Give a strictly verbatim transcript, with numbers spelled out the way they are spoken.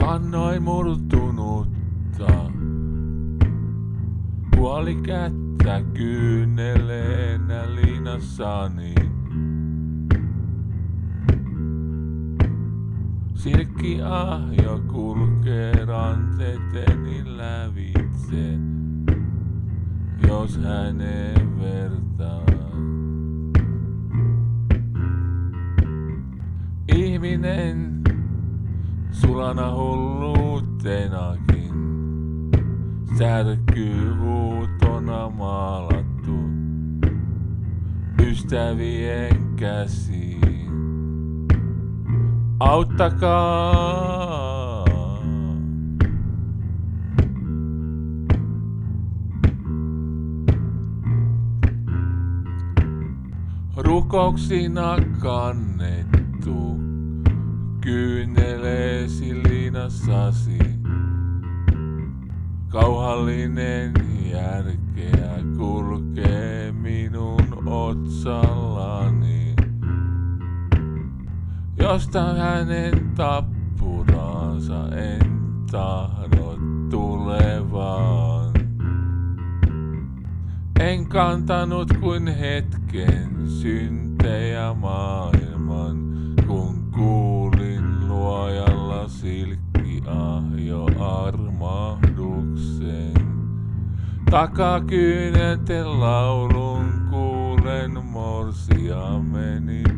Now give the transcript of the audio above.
Annoin murtunutta, puoli kättä kyyneleenä liinassani. Silkki ahjo kulkee ranteiteni lävitse, jos hänen vertaan. Ihminen sulana hulluutenakin, särkyy huutona maalattu ystävien käsiin. Auttakaa! Rukouksina kannettu, kyyneleesi liinassasi. Kauhallinen järkeä kulkee minun otsallani, josta hänen tappuransa en tahdo tulevaan. En kantanut kuin hetken syntejä maailman, kun kuulin luojalla silkkiahjo armahduksen. Takakyynelten laulun kuulen morsiameni